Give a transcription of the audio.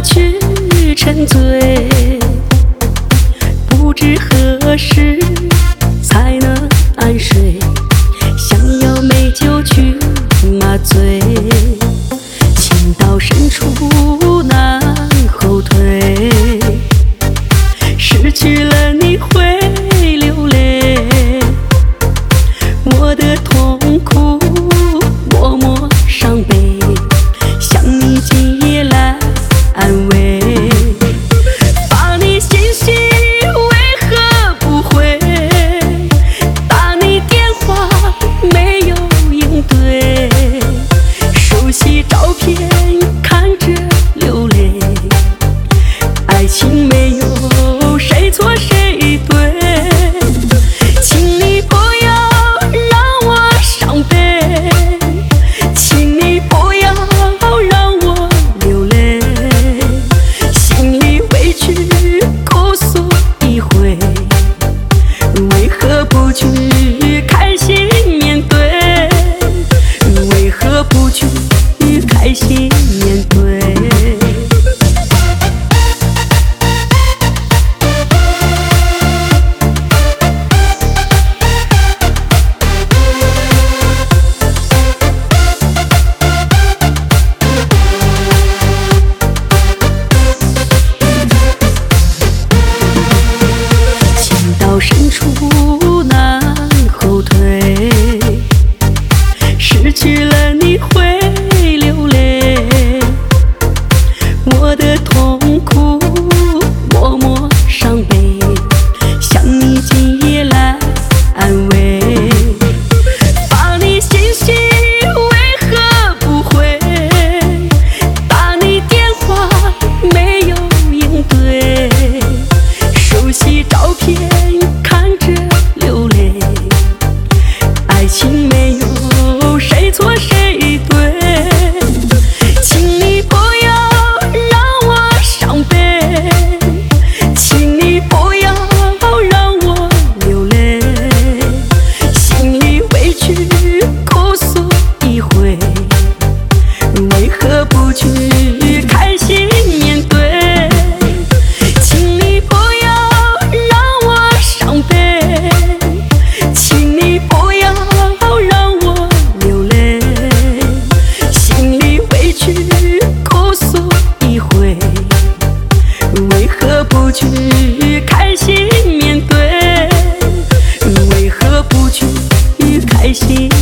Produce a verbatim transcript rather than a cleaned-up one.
去沉醉，不知何时才能安睡，想要美酒去麻醉，情到深处难后退，失去了你会流泪，我的痛苦默默伤悲，想你今夜来安慰，把你信息为何不回，打你电话没有应对，熟悉照片看着流泪，爱情没有谁错谁对，请你不要让我伤悲，请你不要让我流泪，心里委屈哭诉一回，为何不去开心面对，为何不去开心面对。深处难后退，失去了你会流泪，我的痛苦默默伤悲，想你今夜来安慰，把你信息为何不回，打你电话没有应对，熟悉照片看着流泪，爱情没有谁错谁对，请你不要让我伤悲，请你不要让我流泪，心里委屈哭诉一回，为何不去开心面对，请你不要让我伤悲，请你不要让我流泪，心里委屈哭诉一回，为何不去开心面对，为何不去开心